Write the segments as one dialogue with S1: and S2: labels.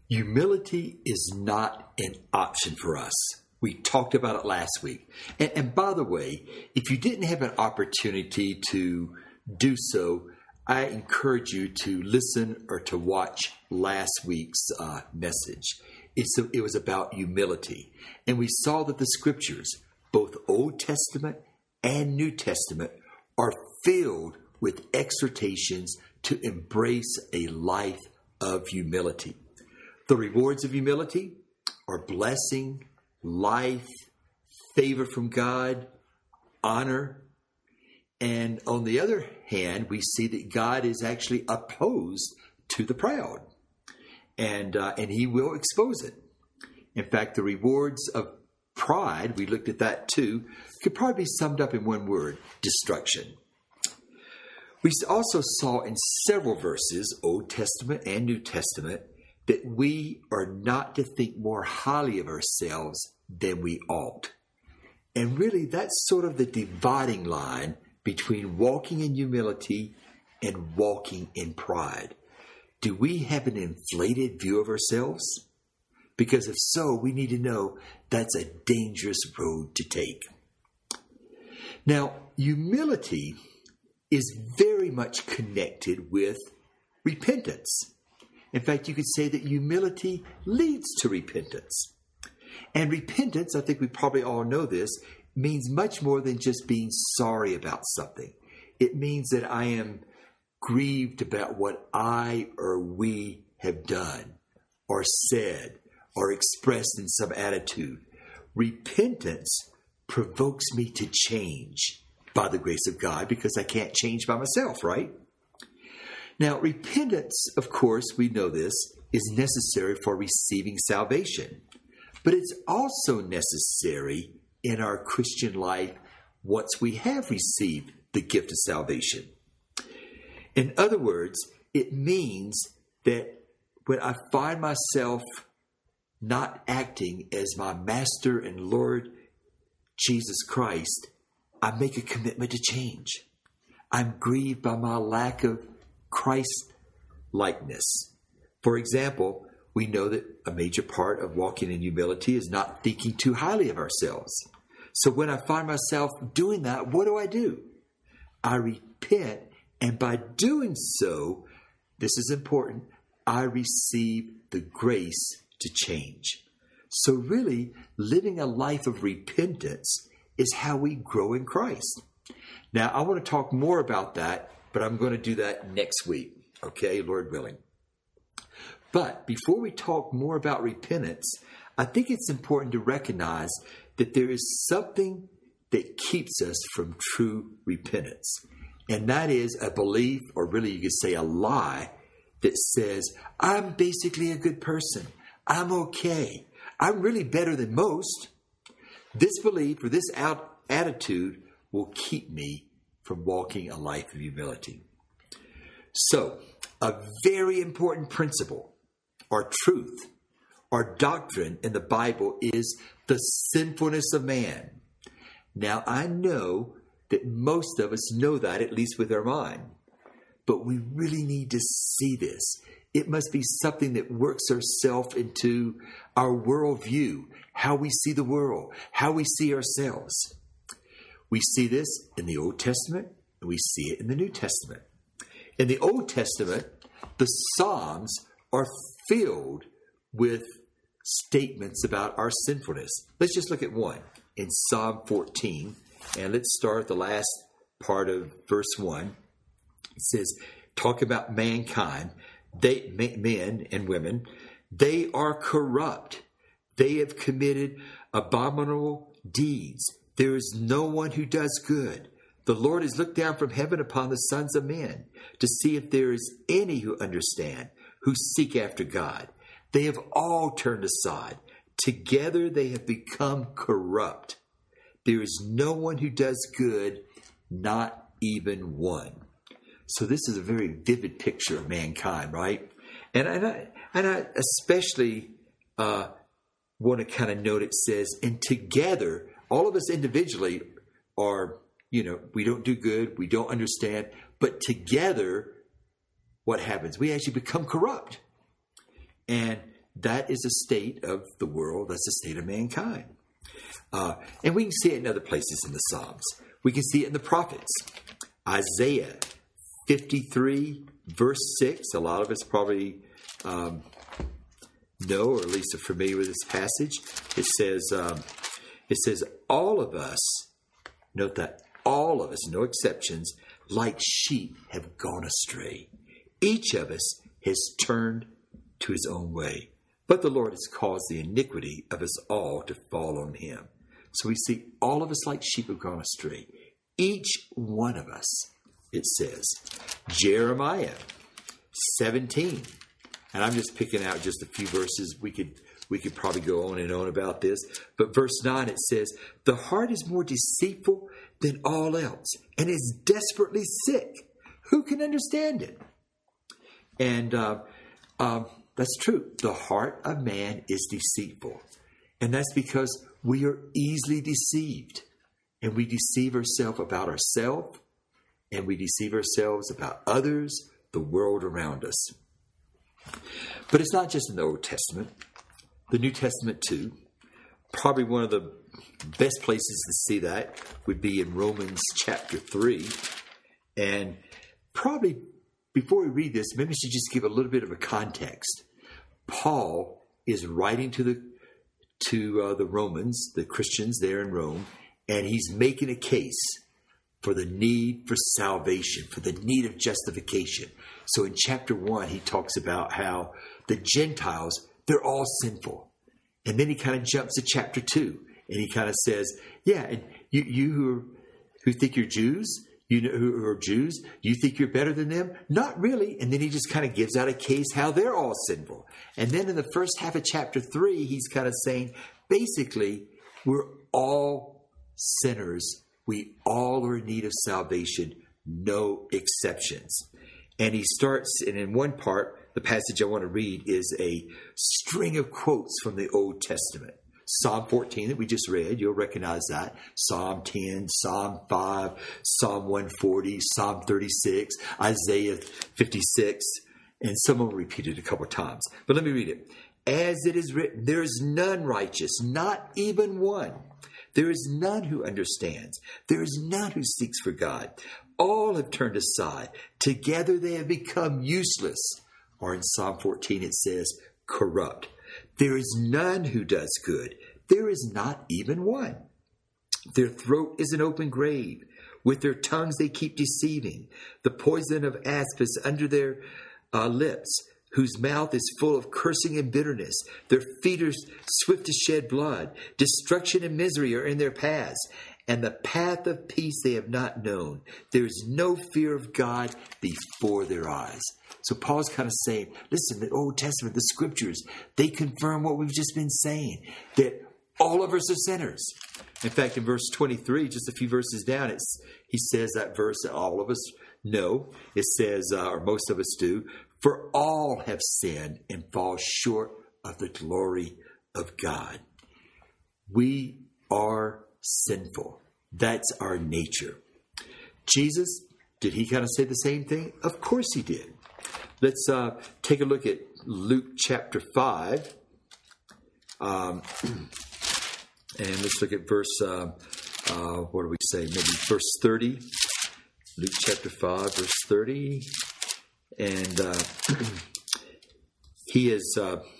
S1: Humility is not an option for us. We talked about it last week. And by the way, if you didn't have an opportunity to do so, I encourage you to listen or to watch last week's message. It was about humility. And we saw that the scriptures, both Old Testament and New Testament, are filled with exhortations to embrace a life of humility. The rewards of humility are blessing, life, favor from God, honor. And on the other hand, we see that God is actually opposed to the proud. And he will expose it. In fact, the rewards of pride, we looked at that too, could probably be summed up in one word: destruction. We also saw in several verses, Old Testament and New Testament, that we are not to think more highly of ourselves than we ought. And really, that's sort of the dividing line between walking in humility and walking in pride. Do we have an inflated view of ourselves? Because if so, we need to know that's a dangerous road to take. Now, humility is very much connected with repentance. In fact, you could say that humility leads to repentance. And repentance, I think we probably all know this, means much more than just being sorry about something. It means that I am grieved about what I or we have done or said or expressed in some attitude. Repentance provokes me to change by the grace of God, because I can't change by myself, right? Now, repentance, of course, we know this, is necessary for receiving salvation. But it's also necessary in our Christian life once we have received the gift of salvation. In other words, it means that when I find myself not acting as my Master and Lord Jesus Christ, I make a commitment to change. I'm grieved by my lack of Christ-likeness. For example, we know that a major part of walking in humility is not thinking too highly of ourselves. So when I find myself doing that, what do? I repent, and by doing so, this is important, I receive the grace to change. So really, living a life of repentance is how we grow in Christ. Now, I want to talk more about that, but I'm going to do that next week, okay, Lord willing. But before we talk more about repentance, I think it's important to recognize that there is something that keeps us from true repentance. And that is a belief, or really you could say a lie, that says, I'm basically a good person. I'm okay. I'm really better than most. This belief or this attitude will keep me from walking a life of humility. So, a very important principle or truth or doctrine in the Bible is the sinfulness of man. Now, I know that most of us know that, at least with our mind. But we really need to see this. It must be something that works itself into our worldview, how we see the world, how we see ourselves. We see this in the Old Testament, and we see it in the New Testament. In the Old Testament, the Psalms are filled with statements about our sinfulness. Let's just look at one in Psalm 14, and let's start at the last part of verse 1. It says, talk about mankind, men and women, they are corrupt. They have committed abominable deeds. There is no one who does good. The Lord has looked down from heaven upon the sons of men to see if there is any who understand, who seek after God. They have all turned aside. Together they have become corrupt. There is no one who does good, not even one. So this is a very vivid picture of mankind, right? And I especially want to kind of note it says, and together, all of us individually are, we don't do good, we don't understand, but together, what happens? We actually become corrupt. And that is a state of the world. That's a state of mankind. And we can see it in other places in the Psalms. We can see it in the prophets. Isaiah 53, verse 6. A lot of us probably know, or at least are familiar with this passage. It says, all of us, note that, all of us, no exceptions, like sheep have gone astray. Each of us has turned to his own way. But the Lord has caused the iniquity of us all to fall on him. So we see all of us like sheep have gone astray. Each one of us, it says. Jeremiah 17. And I'm just picking out just a few verses. We could probably go on and on about this. But verse 9, it says, the heart is more deceitful than all else and is desperately sick. Who can understand it? And that's true. The heart of man is deceitful. And that's because we are easily deceived. And we deceive ourselves about ourselves. And we deceive ourselves about others, the world around us. But it's not just in the Old Testament. The New Testament too. Probably one of the best places to see that would be in Romans chapter 3. And probably before we read this, maybe I should just give a little bit of a context. Paul is writing to the Romans, the Christians there in Rome, and he's making a case for the need for salvation, for the need of justification. So in chapter 1, he talks about how the Gentiles, they're all sinful. And then he kind of jumps to chapter 2, and he kind of says, yeah, and you who think you're Jews, you know, who are Jews, you think you're better than them? Not really. And then he just kind of gives out a case how they're all sinful. And then in the first half of chapter 3, he's kind of saying, basically, we're all sinners. We all are in need of salvation, no exceptions. And he starts, and in one part, the passage I want to read is a string of quotes from the Old Testament. Psalm 14 that we just read, you'll recognize that. Psalm 10, Psalm 5, Psalm 140, Psalm 36, Isaiah 56, and some of them repeated a couple of times. But let me read it. As it is written, there is none righteous, not even one. There is none who understands. There is none who seeks for God. All have turned aside. Together they have become useless. Or in Psalm 14 it says, corrupt. There is none who does good. There is not even one. Their throat is an open grave. With their tongues they keep deceiving. The poison of asp is under their lips, whose mouth is full of cursing and bitterness. Their feet are swift to shed blood. Destruction and misery are in their paths, and the path of peace they have not known. There is no fear of God before their eyes. So Paul's kind of saying, listen, the Old Testament, the scriptures, they confirm what we've just been saying, that all of us are sinners. In fact, in verse 23, just a few verses down, he says that verse that all of us know. It says, or most of us do, for all have sinned and fall short of the glory of God. We are sinful. That's our nature. Jesus, did he kind of say the same thing? Of course he did. Let's take a look at Luke chapter 5. And let's look at verse, what do we say? Maybe verse 30. Luke chapter 5, verse 30. And he is,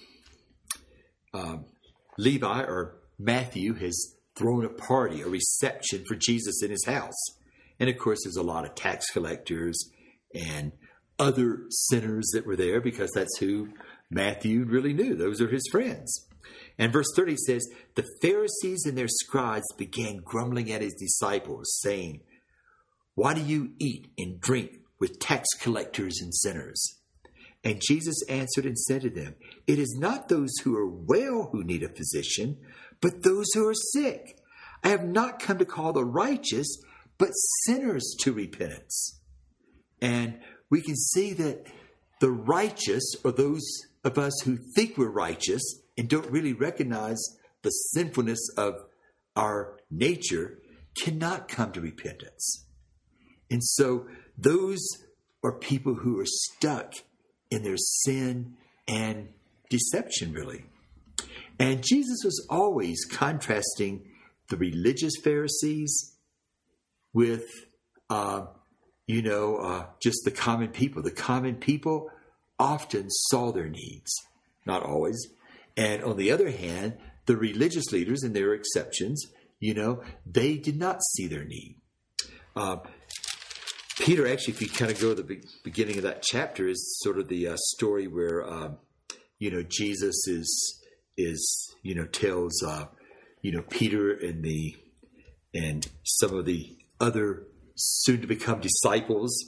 S1: Levi, or Matthew, has thrown a party, a reception for Jesus in his house. And of course, there's a lot of tax collectors and other sinners that were there, because that's who Matthew really knew. Those are his friends. And verse 30 says, the Pharisees and their scribes began grumbling at his disciples, saying, why do you eat and drink with tax collectors and sinners? And Jesus answered and said to them, it is not those who are well who need a physician, but those who are sick. I have not come to call the righteous, but sinners to repentance. And we can see that the righteous, or those of us who think we're righteous and don't really recognize the sinfulness of our nature, cannot come to repentance. And so those are people who are stuck in their sin and deception, really. And Jesus was always contrasting the religious Pharisees with, just the common people. The common people often saw their needs, not always. And on the other hand, the religious leaders, and there are exceptions, they did not see their need. Peter, actually, if you kind of go to the beginning of that chapter, is sort of the story where, Jesus tells, Peter and some of the other soon to become disciples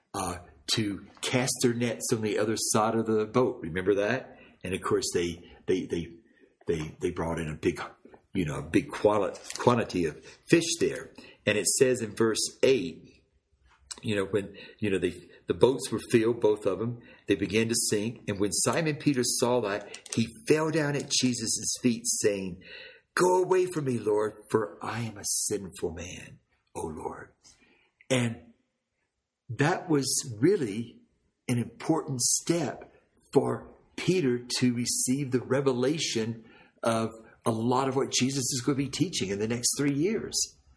S1: to cast their nets on the other side of the boat. Remember that? And of course, they brought in a big quantity of fish there. And it says in verse 8, when the boats were filled, both of them, they began to sink. And when Simon Peter saw that, he fell down at Jesus' feet, saying, "Go away from me, Lord, for I am a sinful man, O Lord." And that was really an important step for Peter to receive the revelation of a lot of what Jesus is going to be teaching in the next 3 years.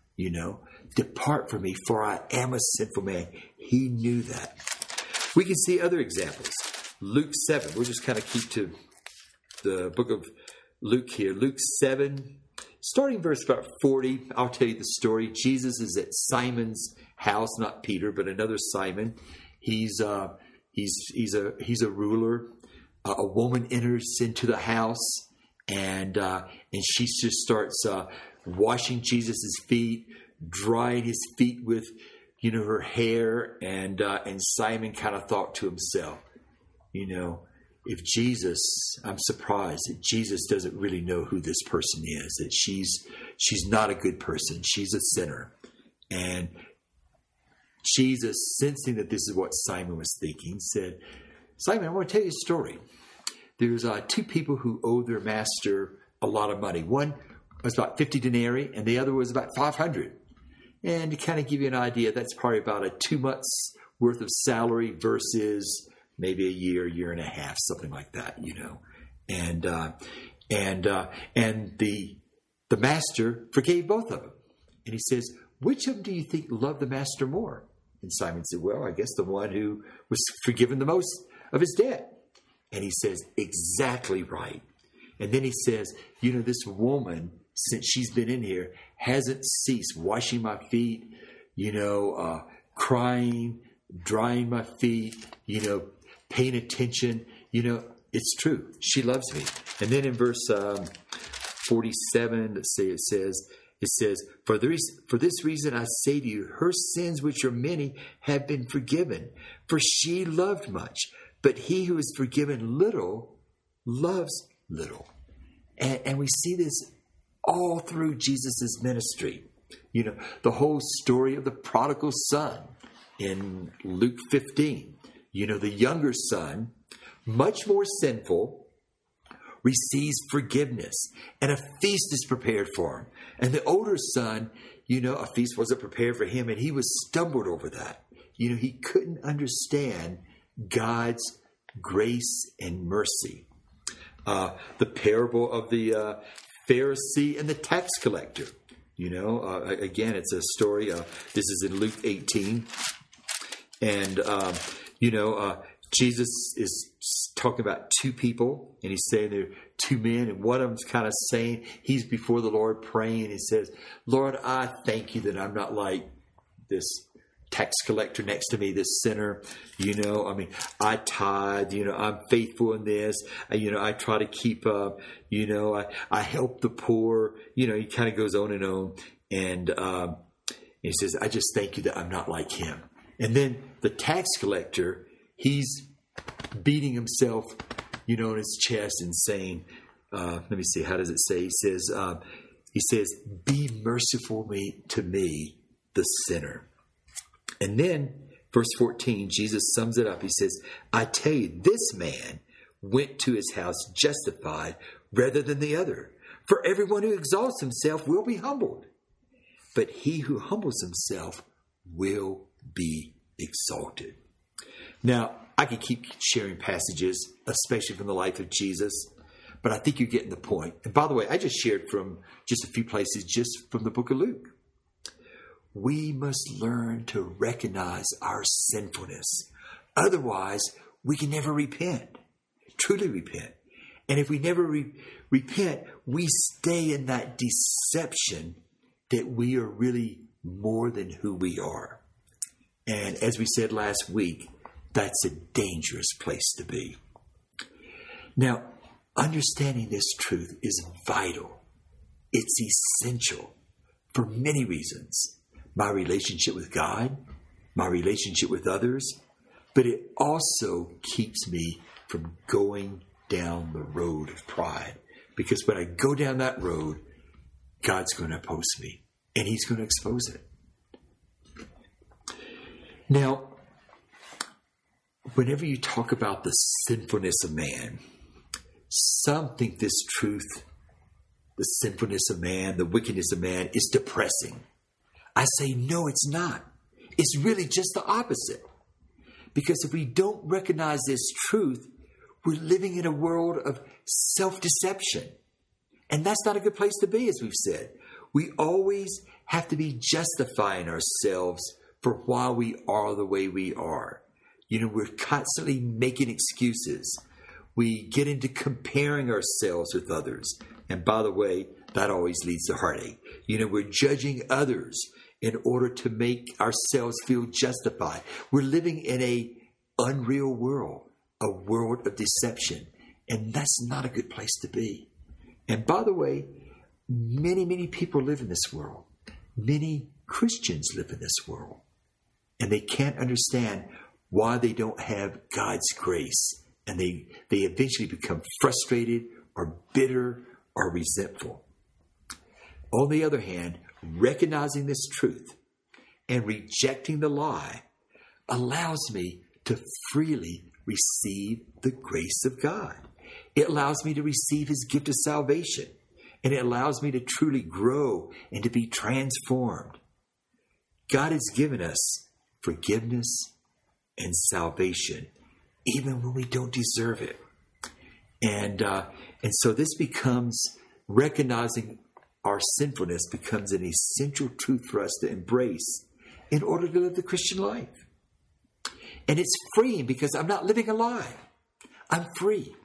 S1: Depart from me, for I am a sinful man. He knew that. We can see other examples. Luke 7. We'll just kind of keep to the book of Luke here. Luke 7, starting verse about 40. I'll tell you the story. Jesus is at Simon's house, not Peter, but another Simon. He's a ruler. A woman enters into the house, and she just starts washing Jesus' feet, drying his feet with, her hair. And Simon kind of thought to himself, if Jesus, I'm surprised that Jesus doesn't really know who this person is, that she's not a good person. She's a sinner. And Jesus, sensing that this is what Simon was thinking, said, "Simon, I want to tell you a story. There's two people who owe their master a lot of money. One was about 50 denarii, and the other was about 500. And to kind of give you an idea, that's probably about a 2 months worth of salary versus maybe a year and a half, something like that, And the master forgave both of them. And he says, "Which of them do you think loved the master more?" And Simon said, "Well, I guess the one who was forgiven the most of his debt." And he says, "Exactly right." And then he says, this woman, since she's been in here, hasn't ceased washing my feet, crying, drying my feet, paying attention. It's true. She loves me. And then in verse 47, let's say it says, For this reason I say to you, her sins, which are many, have been forgiven, for she loved much. But he who is forgiven little loves little." And we see this all through Jesus' ministry. The whole story of the prodigal son in Luke 15. The younger son, much more sinful, receives forgiveness, and a feast is prepared for him. And the older son, a feast wasn't prepared for him, and he was stumbled over that. He couldn't understand God's grace and mercy. The parable of the Pharisee and the tax collector. Again, it's a story. This is in Luke 18. And, Jesus is talking about two people, and he's saying there are two men, and one of them's kind of saying, he's before the Lord praying, and he says, "Lord, I thank you that I'm not like this tax collector next to me, this sinner. I tithe, I'm faithful in this. I try to keep up, I help the poor." He kind of goes on. And he says, "I just thank you that I'm not like him." And then the tax collector, he's beating himself, on his chest and saying, let me see, how does it say? He says, "Be merciful to me, the sinner." And then, verse 14, Jesus sums it up. He says, "I tell you, this man went to his house justified rather than the other. For everyone who exalts himself will be humbled, but he who humbles himself will be exalted." Now, I could keep sharing passages, especially from the life of Jesus, but I think you're getting the point. And by the way, I just shared from just a few places, just from the book of Luke. We must learn to recognize our sinfulness. Otherwise, we can never repent, truly repent. And if we never repent, we stay in that deception that we are really more than who we are. And as we said last week, that's a dangerous place to be. Now, understanding this truth is vital. It's essential for many reasons. My relationship with God, my relationship with others, but it also keeps me from going down the road of pride. Because when I go down that road, God's going to oppose me, and He's going to expose it. Now, whenever you talk about the sinfulness of man, some think this truth, the sinfulness of man, the wickedness of man, is depressing. I say, no, it's not. It's really just the opposite. Because if we don't recognize this truth, we're living in a world of self-deception. And that's not a good place to be, as we've said. We always have to be justifying ourselves for why we are the way we are. We're constantly making excuses. We get into comparing ourselves with others. And by the way, that always leads to heartache. We're judging others in order to make ourselves feel justified. We're living in an unreal world, a world of deception. And that's not a good place to be. And by the way, many, many people live in this world. Many Christians live in this world. And they can't understand why they don't have God's grace. And they eventually become frustrated or bitter or resentful. On the other hand, recognizing this truth and rejecting the lie allows me to freely receive the grace of God. It allows me to receive His gift of salvation. And it allows me to truly grow and to be transformed. God has given us forgiveness and salvation, even when we don't deserve it. And so this becomes, recognizing our sinfulness becomes an essential truth for us to embrace in order to live the Christian life. And it's freeing because I'm not living a lie. I'm free.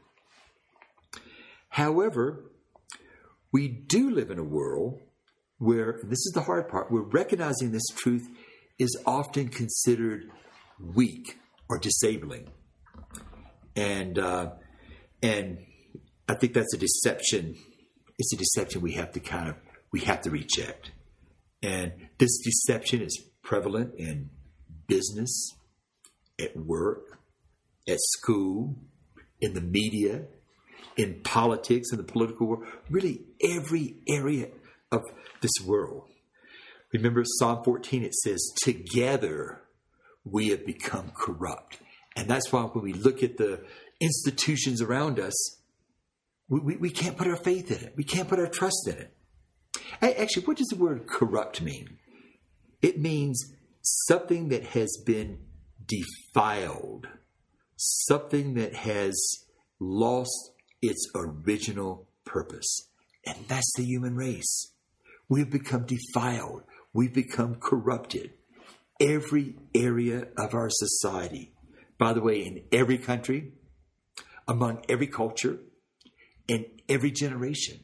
S1: However, we do live in a world where, and this is the hard part, where recognizing this truth is often considered weak or disabling. And I think that's a deception. It's a deception we have to reject. And this deception is prevalent in business, at work, at school, in the media, in politics, in the political world, really every area of this world. Remember Psalm 14, it says, together we have become corrupt. And that's why when we look at the institutions around us, we can't put our faith in it. We can't put our trust in it. Actually, what does the word corrupt mean? It means something that has been defiled, something that has lost its original purpose. And that's the human race. We've become defiled. We've become corrupted. Every area of our society. By the way, in every country, among every culture, in every generation.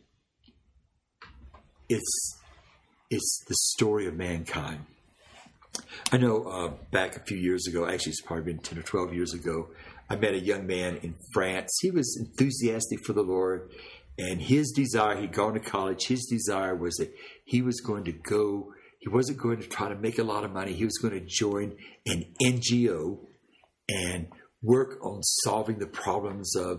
S1: It's the story of mankind. I know back a few years ago, actually it's probably been 10 or 12 years ago, I met a young man in France. He was enthusiastic for the Lord, and his desire, he'd gone to college, his desire was that he was going to go, he wasn't going to try to make a lot of money, he was going to join an NGO and work on solving the problems of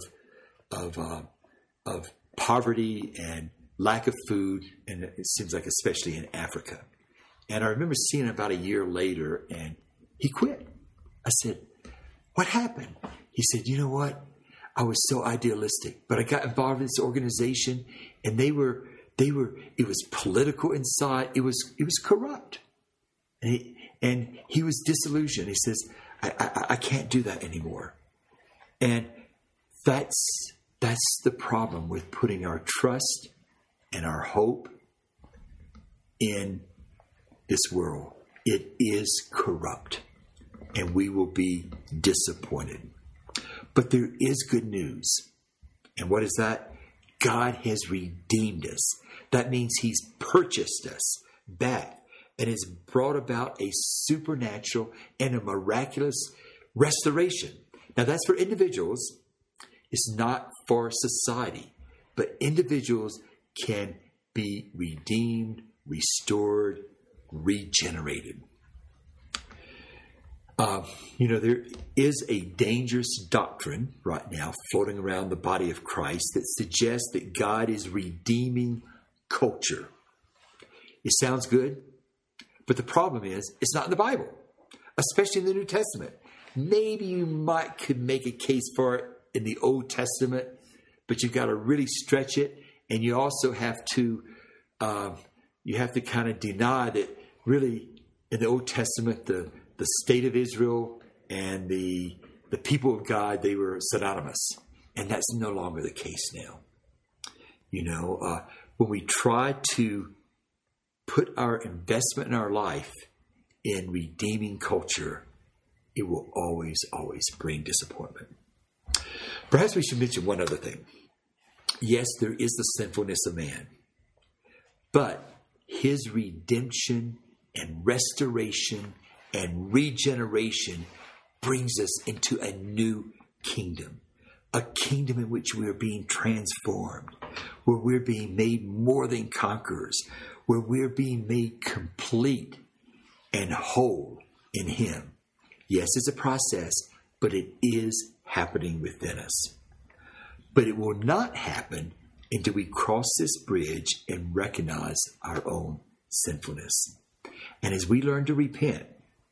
S1: poverty and lack of food, and it seems like especially in Africa. And I remember seeing him about a year later, and he quit. I said, what happened? He said, you know what? I was so idealistic, but I got involved in this organization, and it was political inside. It was corrupt. And he was disillusioned. He says, I can't do that anymore. And that's the problem with putting our trust and our hope in this world. It is corrupt, and we will be disappointed. But there is good news. And what is that? God has redeemed us. That means he's purchased us back and has brought about a supernatural and a miraculous restoration. Now, that's for individuals. It's not for society. But individuals can be redeemed, restored, regenerated. There is a dangerous doctrine right now floating around the body of Christ that suggests that God is redeeming culture. It sounds good, but the problem is it's not in the Bible, especially in the New Testament. Maybe you could make a case for it in the Old Testament, but you've got to really stretch it, and you also have to kind of deny that really in the Old Testament the state of Israel and the people of God, they were synonymous, and that's no longer the case now. When we try to put our investment in our life in redeeming culture, it will always, always bring disappointment. Perhaps we should mention one other thing. Yes, there is the sinfulness of man, but his redemption and restoration and regeneration brings us into a new kingdom, a kingdom in which we are being transformed, where we're being made more than conquerors, where we're being made complete and whole in him. Yes, it's a process, but it is happening within us. But it will not happen until we cross this bridge and recognize our own sinfulness. And as we learn to repent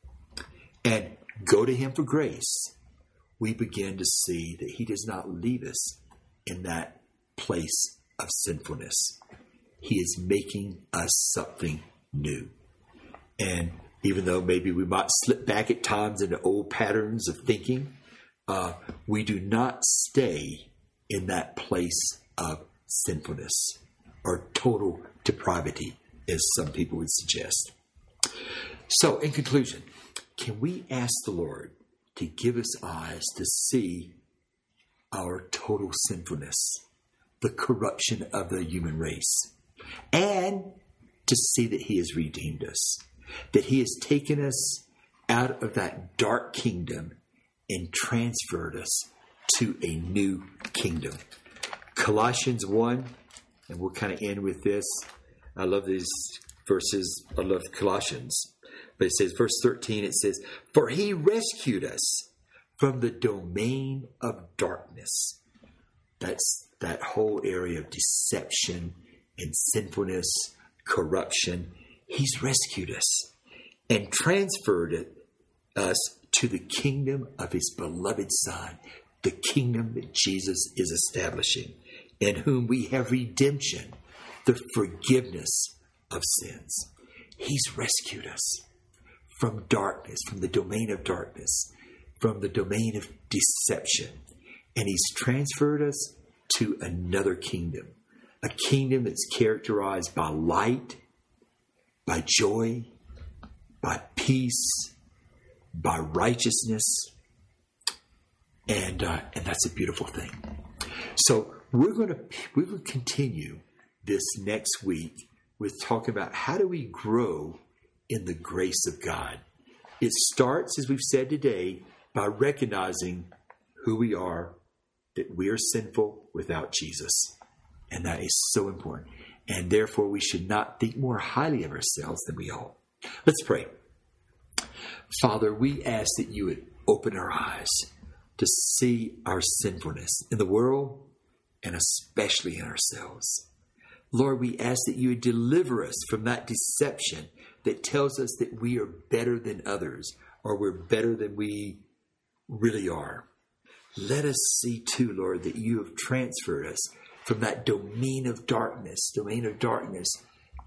S1: and go to him for grace, we begin to see that he does not leave us in that place of sinfulness. He is making us something new. And even though maybe we might slip back at times into old patterns of thinking, we do not stay in that place of sinfulness or total depravity, as some people would suggest. So, in conclusion, can we ask the Lord to give us eyes to see our total sinfulness, the corruption of the human race, and to see that he has redeemed us, that he has taken us out of that dark kingdom and transferred us to a new kingdom. Colossians 1, and we'll kind of end with this. I love these verses. I love Colossians. But it says, verse 13, it says, "For he rescued us from the domain of darkness." That's that whole area of deception and sinfulness, corruption. He's rescued us and transferred us to the kingdom of his beloved Son, the kingdom that Jesus is establishing, in whom we have redemption, the forgiveness of sins. He's rescued us from darkness, from the domain of darkness, from the domain of deception. And he's transferred us to another kingdom, a kingdom that's characterized by light, by joy, by peace, by righteousness. And that's a beautiful thing. So we will continue this next week with talking about how do we grow in the grace of God. It starts, as we've said today, by recognizing who we are, that we are sinful without Jesus. And that is so important. And therefore, we should not think more highly of ourselves than we ought. Let's pray. Father, we ask that you would open our eyes to see our sinfulness in the world and especially in ourselves. Lord, we ask that you would deliver us from that deception that tells us that we are better than others or we're better than we really are. Let us see too, Lord, that you have transferred us from that domain of darkness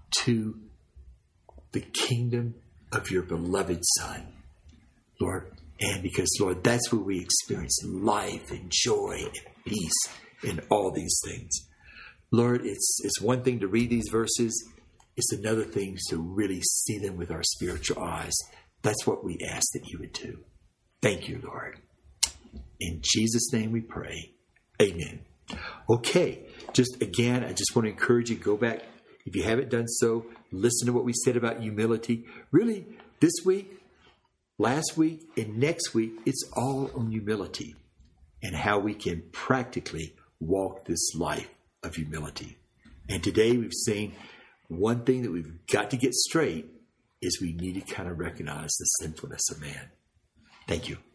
S1: to the kingdom of your beloved Son. Lord, And because, Lord, that's where we experience life and joy and peace in all these things. Lord, it's one thing to read these verses. It's another thing to really see them with our spiritual eyes. That's what we ask that you would do. Thank you, Lord. In Jesus' name we pray. Amen. Okay, just again, I just want to encourage you, go back. If you haven't done so, listen to what we said about humility. Really, this week, last week, and next week, it's all on humility and how we can practically walk this life of humility. And today we've seen one thing that we've got to get straight is we need to kind of recognize the sinfulness of man. Thank you.